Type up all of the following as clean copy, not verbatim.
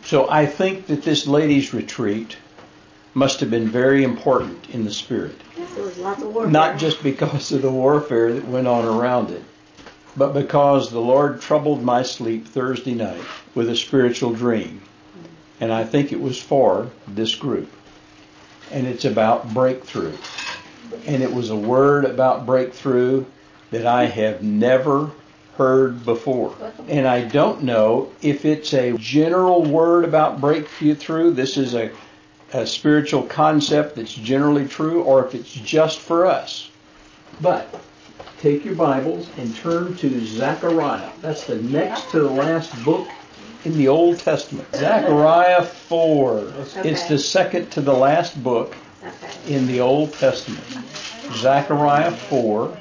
So I think that this ladies' retreat must have been very important in the spirit. There was lots of warfare. Not just because of the warfare that went on around it, but because the Lord troubled my sleep Thursday night with a spiritual dream. And I think it was for this group. And it's about breakthrough. And it was a word about breakthrough that I have never heard before. And I don't know if it's a general word about breakthrough. This is a spiritual concept that's generally true, or if it's just for us. But take your Bibles and turn to Zechariah. That's the next to the last book in the Old Testament. Zechariah 4. Okay. It's the second to the last book in the Old Testament. Zechariah 4.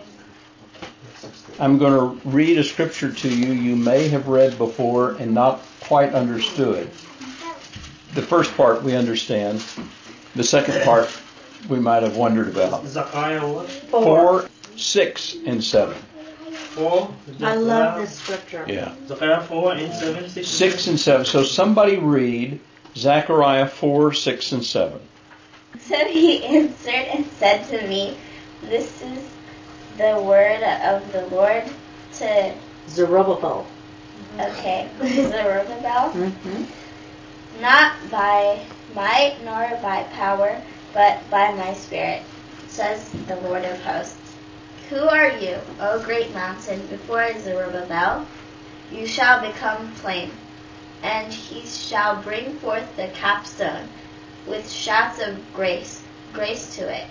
I'm going to read a scripture to you you may have read before and not quite understood. The first part we understand. The second part we might have wondered about. Zechariah what? 4, 6, and 7. 4. I love this scripture. Yeah. Zechariah 4 and 7. 6 and 7. So somebody read Zechariah 4, 6, and 7. So he answered and said to me, "This is the word of the Lord to Zerubbabel. Zerubbabel, Mm-hmm. not by might nor by power, but by my spirit, says the Lord of hosts. Who are you, O great mountain, before Zerubbabel? You shall become plain, and he shall bring forth the capstone with shouts of grace to it."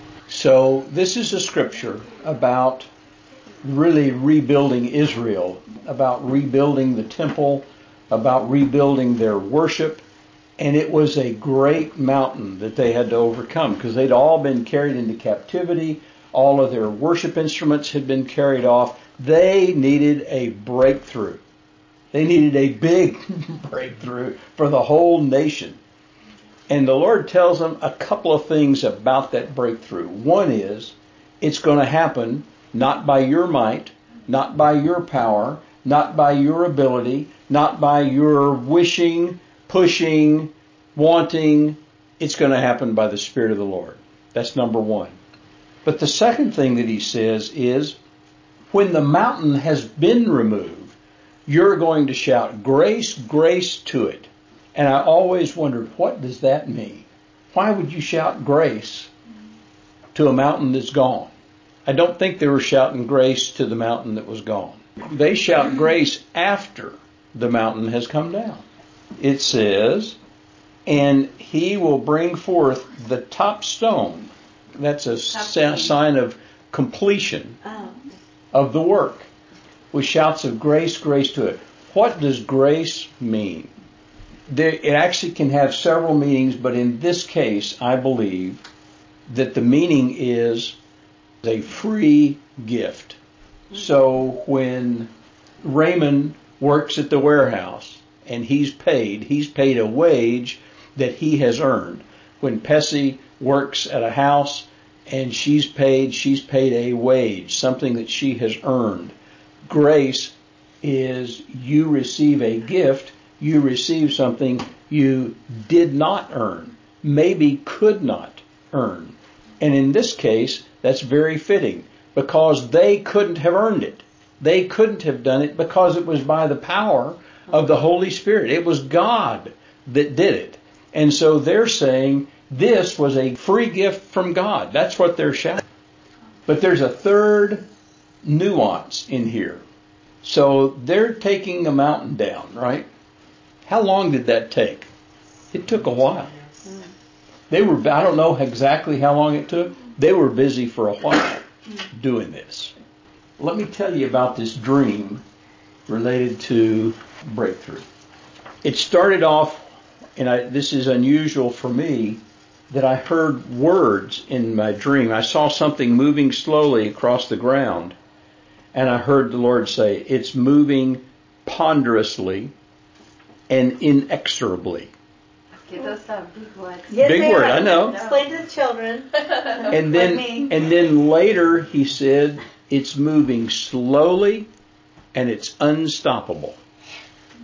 So this is a scripture about really rebuilding Israel, about rebuilding the temple, about rebuilding their worship. And it was a great mountain that they had to overcome because they'd all been carried into captivity. All of their worship instruments had been carried off. They needed a breakthrough. They needed a big breakthrough for the whole nation. And the Lord tells them a couple of things about that breakthrough. One is, it's going to happen not by your might, not by your power, not by your ability, not by your wishing, pushing, wanting. It's going to happen by the Spirit of the Lord. That's number one. But the second thing that he says is, when the mountain has been removed, you're going to shout, "Grace, grace to it." And I always wondered, what does that mean? Why would you shout grace to a mountain that's gone? I don't think they were shouting grace to the mountain that was gone. They shout grace after the mountain has come down. It says, "And he will bring forth the top stone." That's a sign of completion of the work. With shouts of grace, grace to it. What does grace mean? It actually can have several meanings, but in this case, I believe that the meaning is a free gift. So when Raymond works at the warehouse and he's paid a wage that he has earned. When Pessy works at a house and she's paid a wage, something that she has earned. Grace is you receive a gift. You receive something you did not earn, maybe could not earn. And in this case, that's very fitting because they couldn't have earned it. They couldn't have done it because it was by the power of the Holy Spirit. It was God that did it. And so they're saying this was a free gift from God. That's what they're shouting. But there's a third nuance in here. So they're taking a mountain down, right? How long did that take? It took a while. I don't know exactly how long it took. They were busy for a while doing this. Let me tell you about this dream related to breakthrough. It started off, and this is unusual for me, that I heard words in my dream. I saw something moving slowly across the ground, and I heard the Lord say, "It's moving ponderously and inexorably." Okay, those sound big words. Yes, Big they word, are. I know. Explain to the children. And me. then later he said, "It's moving slowly and it's unstoppable."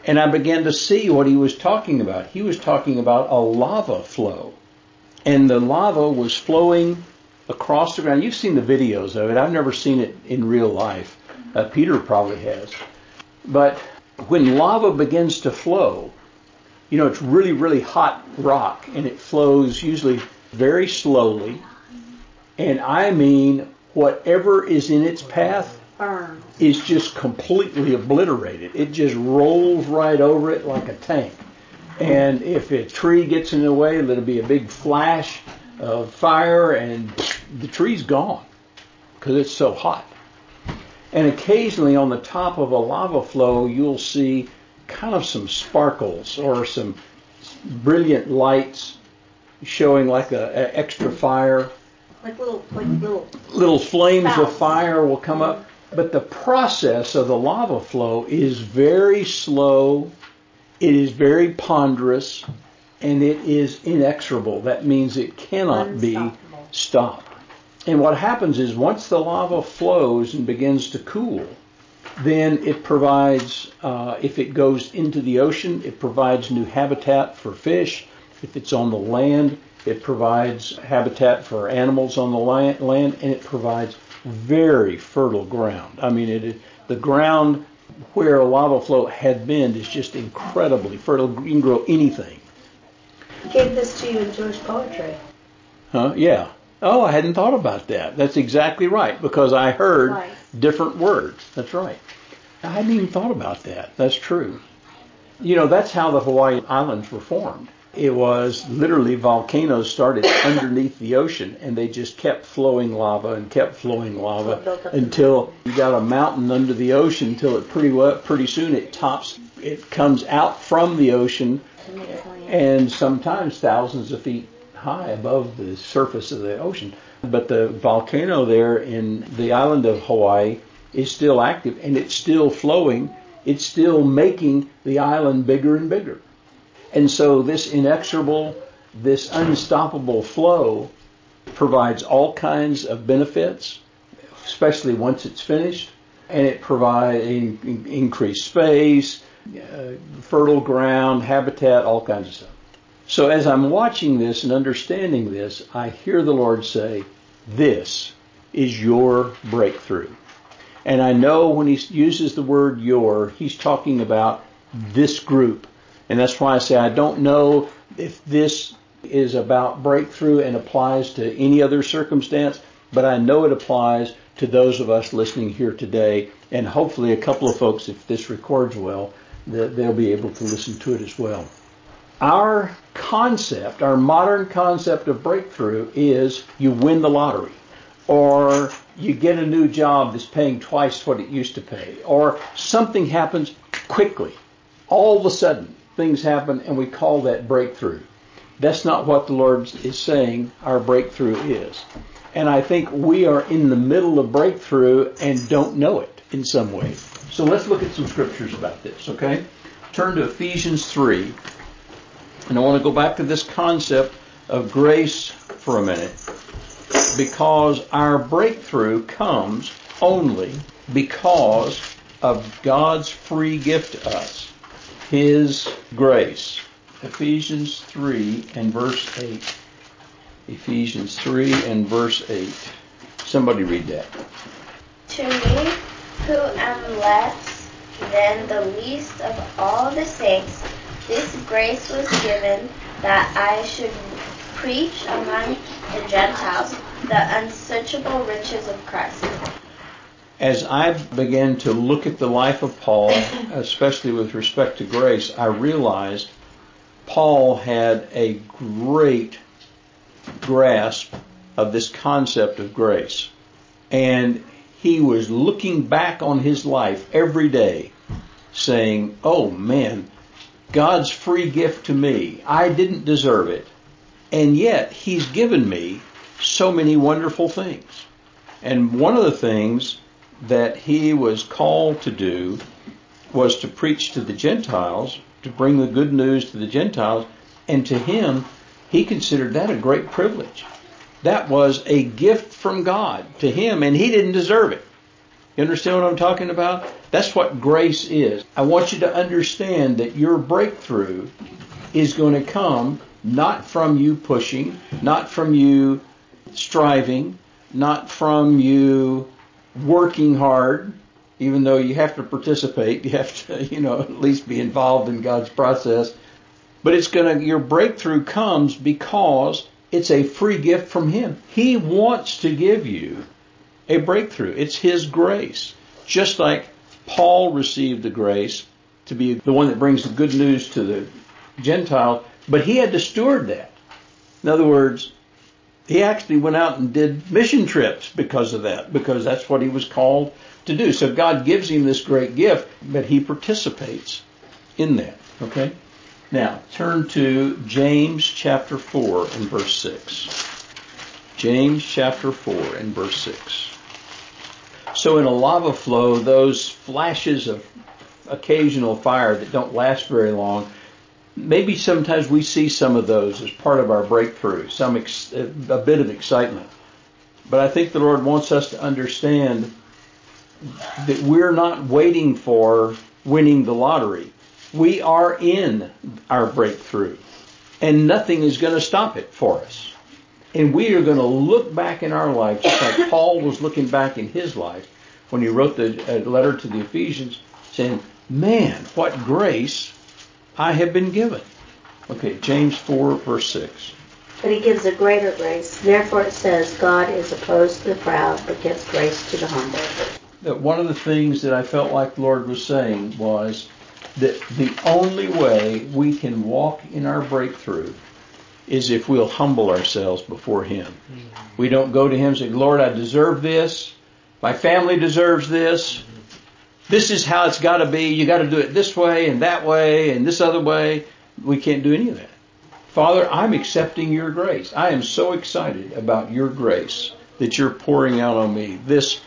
And I began to see what he was talking about. He was talking about a lava flow. And the lava was flowing across the ground. You've seen the videos of it. I've never seen it in real life. Peter probably has. But when lava begins to flow, you know, it's really, really hot rock, and it flows usually very slowly. And I mean, whatever is in its path Burn. is just completely obliterated. It just rolls right over it like a tank. And if a tree gets in the way, there'll be a big flash of fire, and the tree's gone because it's so hot. And occasionally on the top of a lava flow, you'll see kind of some sparkles or some brilliant lights showing like a extra fire. Like little. Little flames Spouts. of fire will come up. But the process of the lava flow is very slow. It is very ponderous, and it is inexorable. That means it cannot be Unstoppable. stopped. And what happens is once the lava flows and begins to cool, then it provides, if it goes into the ocean, it provides new habitat for fish. If it's on the land, it provides habitat for animals on the land, and it provides very fertile ground. I mean, the ground where a lava flow had been is just incredibly fertile. You can grow anything. Gave this to you in Jewish poetry. Huh? Yeah. Oh, I hadn't thought about that. That's exactly right, because I heard Right. different words. That's right. I hadn't even thought about that. That's true. You know, that's how the Hawaii Islands were formed. It was literally volcanoes started underneath the ocean, and they just kept flowing lava and kept flowing lava Built up the until you got a mountain under the ocean. Until it pretty soon it tops. It comes out from the ocean, and sometimes thousands of feet high above the surface of the ocean. But the volcano there in the island of Hawaii is still active, and it's still flowing. It's still making the island bigger and bigger. And so this inexorable, this unstoppable flow provides all kinds of benefits, especially once it's finished. And it provides increased space, fertile ground, habitat, all kinds of stuff. So as I'm watching this and understanding this, I hear the Lord say, this is your breakthrough. And I know when he uses the word your, he's talking about this group. And that's why I say I don't know if this is about breakthrough and applies to any other circumstance, but I know it applies to those of us listening here today, and hopefully a couple of folks, if this records well, that they'll be able to listen to it as well. Our concept, our modern concept of breakthrough is you win the lottery, or you get a new job that's paying twice what it used to pay, or something happens quickly. All of a sudden, things happen, and we call that breakthrough. That's not what the Lord is saying our breakthrough is. And I think we are in the middle of breakthrough and don't know it in some way. So let's look at some scriptures about this, okay? Turn to Ephesians 3. And I want to go back to this concept of grace for a minute, because our breakthrough comes only because of God's free gift to us, His grace. Ephesians 3 and verse 8. Ephesians 3 and verse 8. Somebody read that. To me, who am less than the least of all the saints, this grace was given that I should preach among the Gentiles the unsearchable riches of Christ. As I began to look at the life of Paul, especially with respect to grace, I realized Paul had a great grasp of this concept of grace. And he was looking back on his life every day saying, oh man, God's free gift to me. I didn't deserve it. And yet He's given me so many wonderful things. And one of the things that he was called to do was to preach to the Gentiles, to bring the good news to the Gentiles. And to him, he considered that a great privilege. That was a gift from God to him, and he didn't deserve it. You understand what I'm talking about? That's what grace is. I want you to understand that your breakthrough is going to come not from you pushing, not from you striving, not from you working hard, even though you have to participate, you have to, at least be involved in God's process. But your breakthrough comes because it's a free gift from Him. He wants to give you a breakthrough. It's His grace. Just like Paul received the grace to be the one that brings the good news to the Gentiles, but he had to steward that. In other words, he actually went out and did mission trips because of that, because that's what he was called to do. So God gives him this great gift, but he participates in that. Okay? Now, turn to James chapter 4 and verse 6. James chapter 4 and verse 6. So in a lava flow, those flashes of occasional fire that don't last very long, maybe sometimes we see some of those as part of our breakthrough, a bit of excitement. But I think the Lord wants us to understand that we're not waiting for winning the lottery. We are in our breakthrough, and nothing is going to stop it for us. And we are going to look back in our life, just like Paul was looking back in his life when he wrote the letter to the Ephesians, saying, man, what grace I have been given. Okay, James 4, verse 6. But He gives a greater grace. Therefore it says, God is opposed to the proud, but gives grace to the humble. That one of the things that I felt like the Lord was saying was that the only way we can walk in our breakthrough is if we'll humble ourselves before Him. We don't go to Him and say, Lord, I deserve this. My family deserves this. This is how it's got to be. You got to do it this way and that way and this other way. We can't do any of that. Father, I'm accepting your grace. I am so excited about your grace that you're pouring out on me. This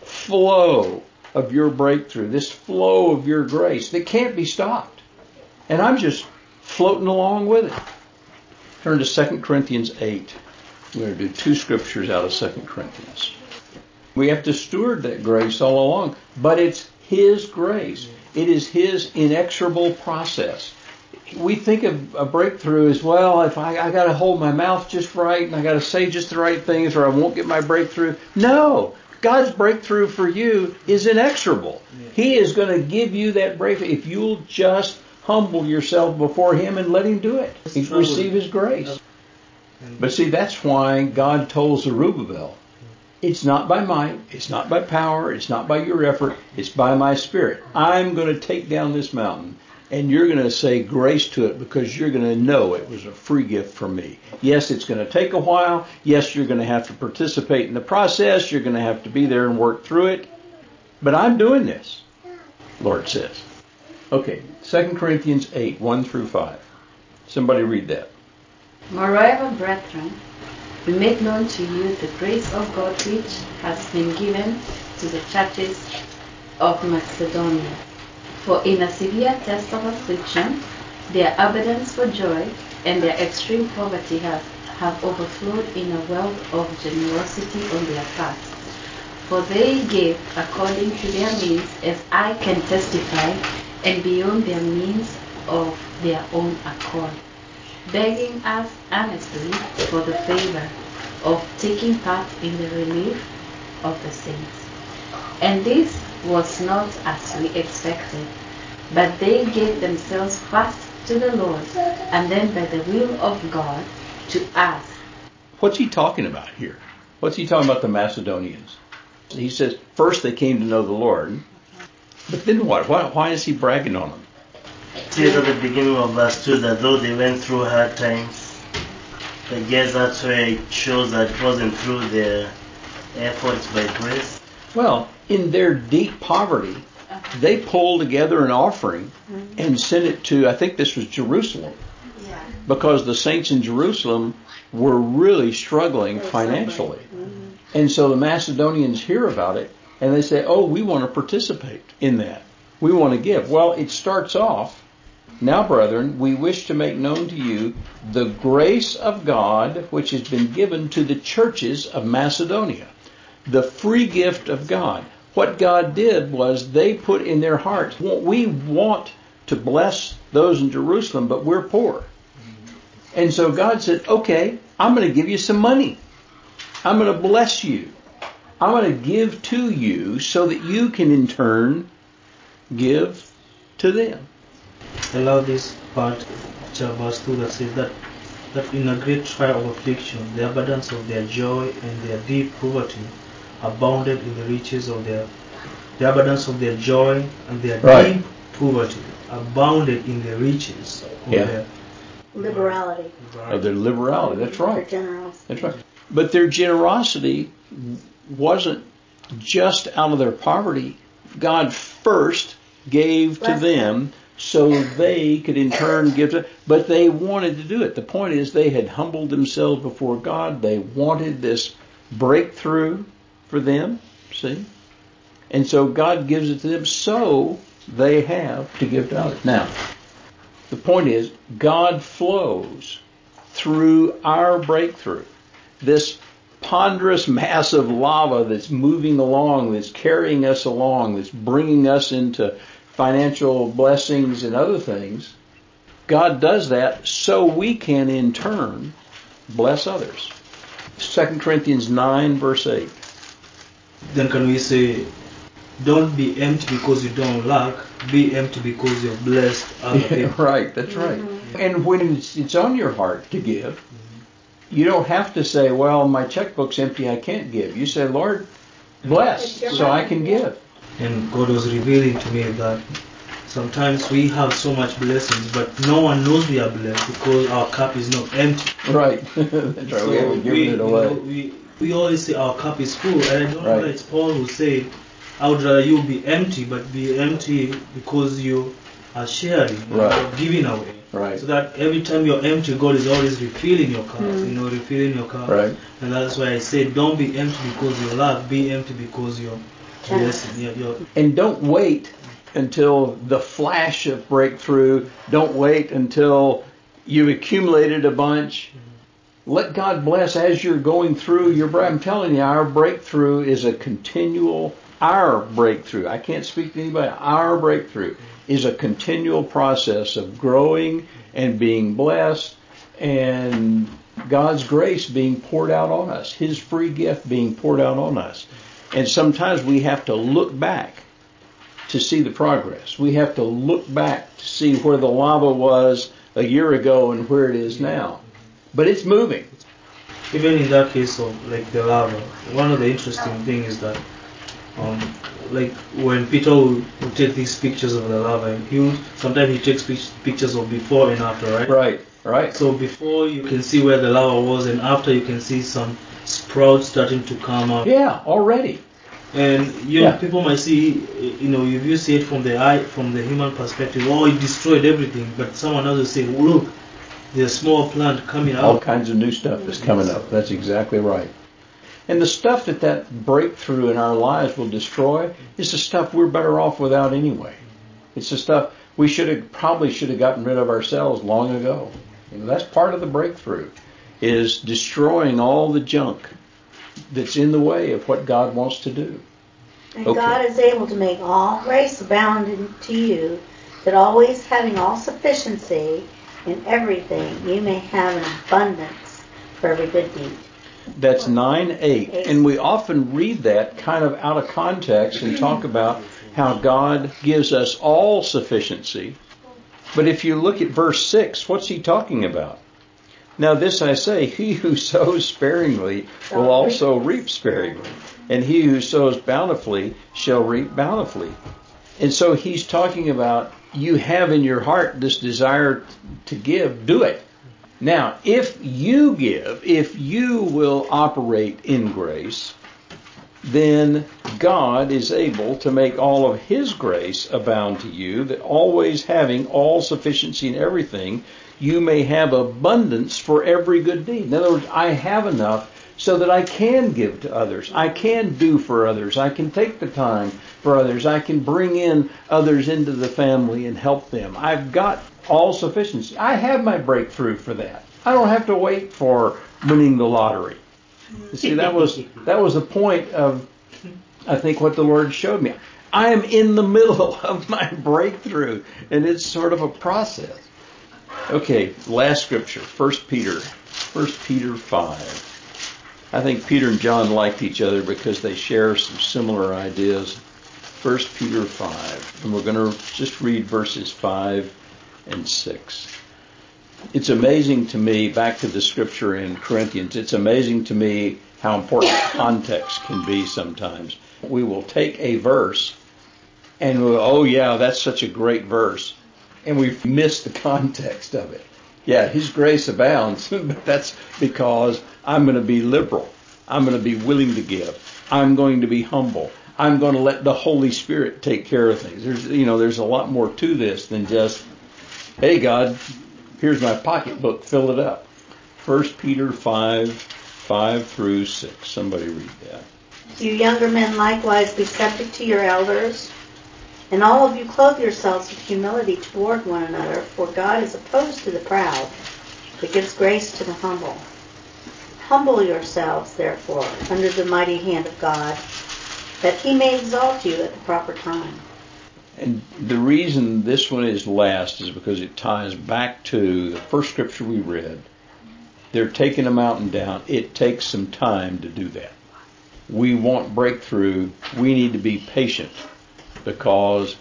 flow of your breakthrough, this flow of your grace that can't be stopped. And I'm just floating along with it. Turn to 2 Corinthians 8. We're going to do 2 scriptures out of 2 Corinthians. We have to steward that grace all along, but it's His grace. It is His inexorable process. We think of a breakthrough as, well, if I got to hold my mouth just right and I got to say just the right things or I won't get my breakthrough. No, God's breakthrough for you is inexorable. He is going to give you that breakthrough if you'll just humble yourself before Him and let Him do it. Receive His grace. But see, that's why God told Zerubbabel, it's not by might, it's not by power, it's not by your effort, it's by my Spirit. I'm going to take down this mountain, and you're going to say grace to it because you're going to know it was a free gift from me. Yes, it's going to take a while. Yes, you're going to have to participate in the process. You're going to have to be there and work through it. But I'm doing this, Lord says. Okay, 2 Corinthians 8, 1 through 5. Somebody read that. Moreover, brethren, we make known to you the grace of God which has been given to the churches of Macedonia. For in a severe test of affliction, their abundance for joy and their extreme poverty have overflowed in a wealth of generosity on their part. For they gave according to their means, as I can testify, and beyond their means of their own accord, begging us earnestly for the favor of taking part in the relief of the saints. And this was not as we expected, but they gave themselves first to the Lord, and then by the will of God to us. What's he talking about here? What's he talking about the Macedonians? He says, first they came to know the Lord, but then what? Why is he bragging on them? It says at the beginning of verse 2 that though they went through hard times, I guess that's where it shows that it wasn't through their efforts by grace. Well, in their deep poverty, they pulled together an offering and sent it to, I think this was Jerusalem, because the saints in Jerusalem were really struggling financially. And so the Macedonians hear about it and they say, oh, we want to participate in that. We want to give. Well, it starts off, now, brethren, we wish to make known to you the grace of God which has been given to the churches of Macedonia. The free gift of God. What God did was they put in their hearts, we want to bless those in Jerusalem, but we're poor. And so God said, okay, I'm going to give you some money. I'm going to bless you. I'm going to give to you so that you can in turn give to them. I love this part, verse 2, that says that in a great trial of affliction, the abundance of their joy and their deep poverty abounded in the riches of the abundance of their joy and their deep poverty abounded in the riches of their liberality. Of their liberality, that's right. Their generosity. That's right. But their generosity wasn't just out of their poverty. God first gave to them so they could in turn give to, but they wanted to do it. The point is they had humbled themselves before God. They wanted this breakthrough for them, see? And so God gives it to them so they have to give to others. Now, the point is God flows through our breakthrough. This ponderous mass of lava that's moving along, that's carrying us along, that's bringing us into financial blessings and other things, God does that so we can in turn bless others. 2 Corinthians 9 verse 8. Then can we say, don't be empty because you don't lack, be empty because you're blessed other people. Right, that's right. And when it's on your heart to give, you don't have to say, well, my checkbook's empty, I can't give. You say, Lord, bless so I can give. And God was revealing to me that sometimes we have so much blessings, but no one knows we are blessed because our cup is not empty. Right. That's right. So we haven't given it away. We always say our cup is full, and I don't know whether it's Paul who said, I would rather you be empty, but be empty because you are sharing, you're giving away. Right. So that every time you're empty, God is always refilling your cup, refilling your cup. Right. And that's why I say, don't be empty because you lack, be empty because you're blessing. And don't wait until the flash of breakthrough. Don't wait until you've accumulated a bunch. Let God bless as you're going through your breakthrough. I'm telling you, our breakthrough is a continual, our breakthrough. I can't speak to anybody. Our breakthrough is a continual process of growing and being blessed and God's grace being poured out on us, His free gift being poured out on us. And sometimes we have to look back to see the progress. We have to look back to see where the lava was a year ago and where it is now. But it's moving. Even in that case of like the lava, one of the interesting things is that like when Peter will take these pictures of the lava, sometimes he takes pictures of before and after, right? Right. So before you can see where the lava was, and after you can see some sprouts starting to come up. Yeah, already. And people might see, if you see it from the human perspective, it destroyed everything. But someone else will say, look, there's a small plant coming out. All kinds of new stuff is coming up. That's exactly right. And the stuff that breakthrough in our lives will destroy is the stuff we're better off without anyway. It's the stuff we probably should have gotten rid of ourselves long ago. That's part of the breakthrough, is destroying all the junk that's in the way of what God wants to do. And God is able to make all grace abound to you, that always having all sufficiency in everything, you may have an abundance for every good deed. That's 9:8. And we often read that kind of out of context and talk about how God gives us all sufficiency. But if you look at verse 6, what's he talking about? Now this I say, he who sows sparingly will also reap sparingly, and he who sows bountifully shall reap bountifully. And so he's talking about, you have in your heart this desire to give, do it. Now, if you give, if you will operate in grace, then God is able to make all of His grace abound to you, that always having all sufficiency in everything, you may have abundance for every good deed. In other words, I have enough so that I can give to others. I can do for others. I can take the time for others. I can bring in others into the family and help them. I've got all sufficiency. I have my breakthrough for that. I don't have to wait for winning the lottery. You see, that was the point of I think what the Lord showed me. I am in the middle of my breakthrough, and it's sort of a process. Okay, last scripture, 1 Peter 5. I think Peter and John liked each other because they share some similar ideas. 1 Peter 5, and we're going to just read verses 5 and 6. It's amazing to me, back to the scripture in Corinthians, it's amazing to me how important context can be sometimes. We will take a verse and we'll, oh yeah, that's such a great verse, and we've missed the context of it. Yeah, His grace abounds, but that's because I'm going to be liberal. I'm going to be willing to give. I'm going to be humble. I'm going to let the Holy Spirit take care of things. There's a lot more to this than just, hey God, here's my pocketbook, fill it up. 1 Peter 5 through 6. Somebody read that. You younger men likewise be subject to your elders, and all of you clothe yourselves with humility toward one another, for God is opposed to the proud, but gives grace to the humble. Humble yourselves, therefore, under the mighty hand of God, that He may exalt you at the proper time. And the reason this one is last is because it ties back to the first scripture we read. They're taking a mountain down. It takes some time to do that. We want breakthrough. We need to be patient, because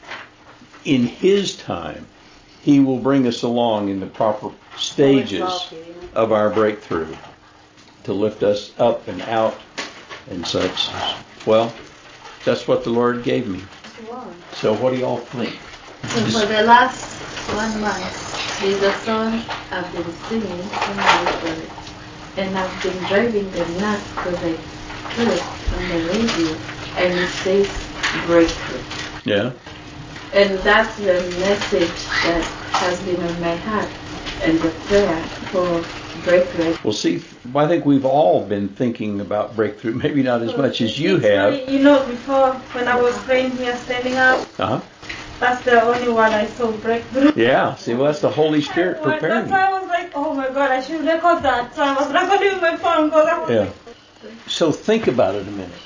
in His time, He will bring us along in the proper stages of our breakthrough to lift us up and out and such. Well, that's what the Lord gave me. So what do y'all think? So for the last 1 month, there's a song I've been singing in my spirit, and I've been driving the nuts because I heard it on the radio, and it says breakthrough. Yeah. And that's the message that has been on my heart, and the prayer for breakthrough. Well, see, I think we've all been thinking about breakthrough, maybe not as much as you have. Before, when I was praying here, standing up, that's the only one I saw breakthrough. Yeah, see, well, that's the Holy Spirit preparing That's why I was like, oh my God, I should record that. So I was recording my phone. Yeah. So think about it a minute.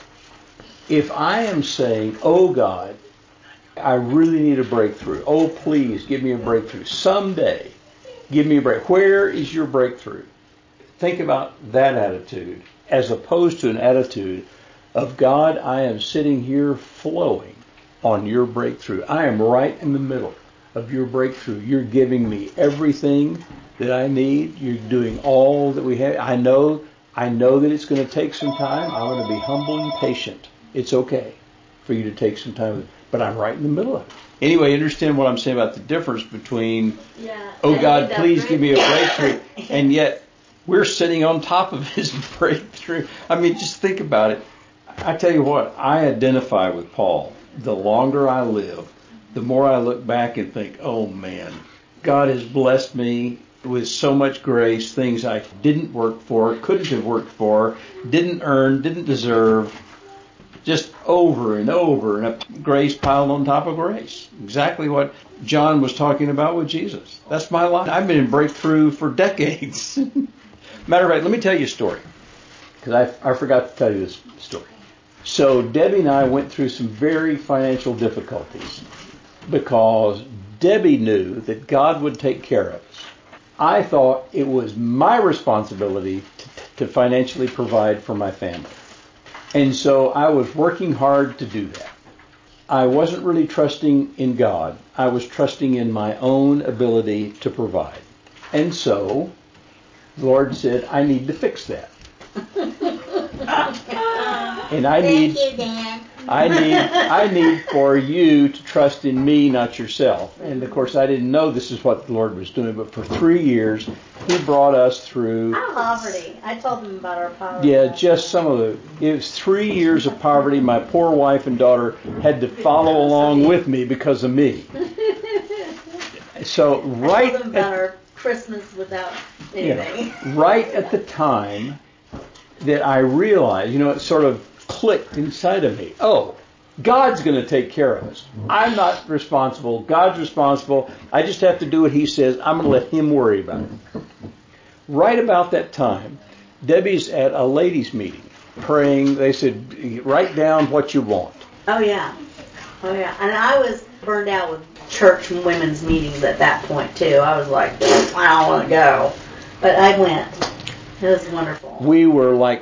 If I am saying, oh God, I really need a breakthrough. Oh, please give me a breakthrough. Someday, give me a break. Where is your breakthrough? Think about that attitude as opposed to an attitude of, God, I am sitting here flowing on your breakthrough. I am right in the middle of your breakthrough. You're giving me everything that I need. You're doing all that we have. I know that it's going to take some time. I'm going to be humble and patient. It's okay for you to take some time, but I'm right in the middle of it. Anyway, understand what I'm saying about the difference between, oh God, please give me a breakthrough, and yet we're sitting on top of His breakthrough. I mean, just think about it. I tell you what, I identify with Paul. The longer I live, the more I look back and think, oh man, God has blessed me with so much grace, things I didn't work for, couldn't have worked for, didn't earn, didn't deserve, just over and over, and a grace piled on top of grace. Exactly what John was talking about with Jesus. That's my life. I've been in breakthrough for decades. Matter of fact, let me tell you a story, because I forgot to tell you this story. So Debbie and I went through some very financial difficulties because Debbie knew that God would take care of us. I thought it was my responsibility to financially provide for my family. And so I was working hard to do that. I wasn't really trusting in God. I was trusting in my own ability to provide. And so the Lord said, I need to fix that. And I need for you to trust in me, not yourself. And of course, I didn't know this is what the Lord was doing, but for 3 years, He brought us through Poverty. I told them about our poverty. Yeah, just some of it was 3 years of poverty. My poor wife and daughter had to follow along with me because of me. So I told them about our Christmas without anything. Yeah, right at the time that I realized, it sort of clicked inside of me. Oh, God's going to take care of us. I'm not responsible. God's responsible. I just have to do what He says. I'm going to let Him worry about it. Right about that time, Debbie's at a ladies' meeting. praying. They said, write down what you want. Oh yeah. And I was burned out with church and women's meetings at that point too. I was like, I don't want to go, but I went. It was wonderful. We were like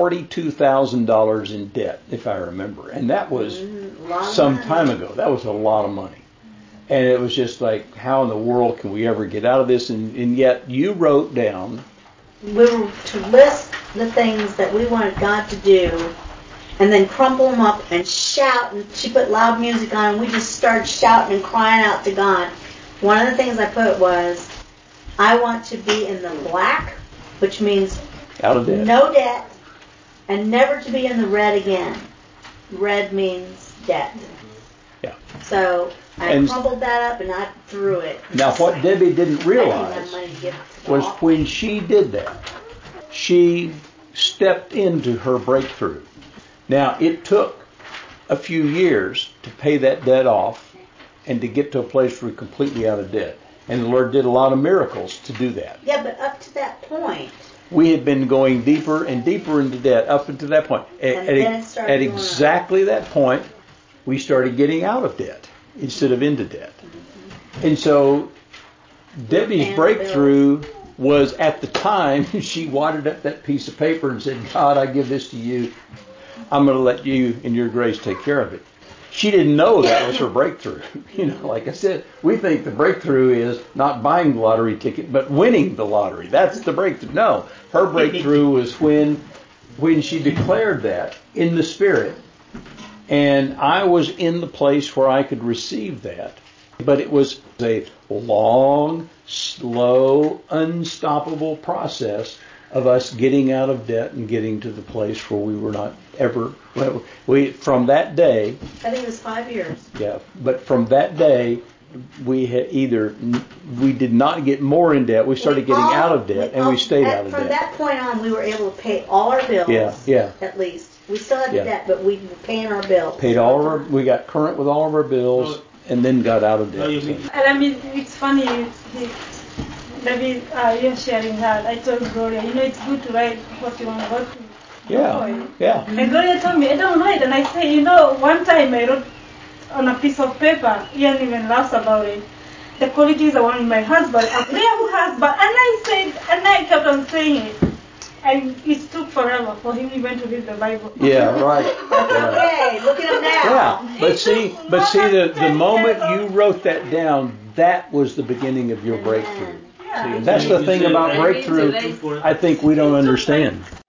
$42,000 in debt, if I remember, and that was some time ago. That was a lot of money, and it was just like, how in the world can we ever get out of this? And yet you wrote down. We were to list the things that we wanted God to do, and then crumple them up and shout. And she put loud music on, and we just started shouting and crying out to God. One of the things I put was, I want to be in the black, which means out of debt. No debt, and never to be in the red again. Red means debt. Yeah. So I crumpled that up and I threw it. Now what Debbie didn't realize was when she did that, she stepped into her breakthrough. Now it took a few years to pay that debt off and to get to a place where we're completely out of debt. And the Lord did a lot of miracles to do that. Yeah, but up to that point, we had been going deeper and deeper into debt up until that point. At exactly that point, we started getting out of debt instead of into debt. Mm-hmm. And so Debbie's breakthrough was, at the time, she wadded up that piece of paper and said, God, I give this to you. I'm going to let you in your grace take care of it. She didn't know that was her breakthrough. Like I said, we think the breakthrough is not buying the lottery ticket, but winning the lottery. That's the breakthrough. No, her breakthrough was when she declared that in the Spirit. And I was in the place where I could receive that. But it was a long, slow, unstoppable process of us getting out of debt and getting to the place where we were not ever. From that day, I think it was 5 years. Yeah, but from that day, we did not get more in debt. We started getting out of debt, and we stayed out of debt. From that point on, we were able to pay all our bills. Yeah. At least we still had the debt, but we were paying our bills. We got current with all of our bills, and then got out of debt. And I mean, it's funny. Maybe you're sharing that. I told Gloria, it's good to write what you want to go through. Yeah. And Gloria told me, I don't write. And I say, one time I wrote on a piece of paper, Ian even laughs about it, the qualities I want in my husband, a prayerful husband. And I kept on saying it. And it took forever for him even to read the Bible. Yeah, right. Okay, look at him now. Yeah, but see, the moment you wrote that down, that was the beginning of your breakthrough. See, that's the thing about breakthrough I think we don't understand.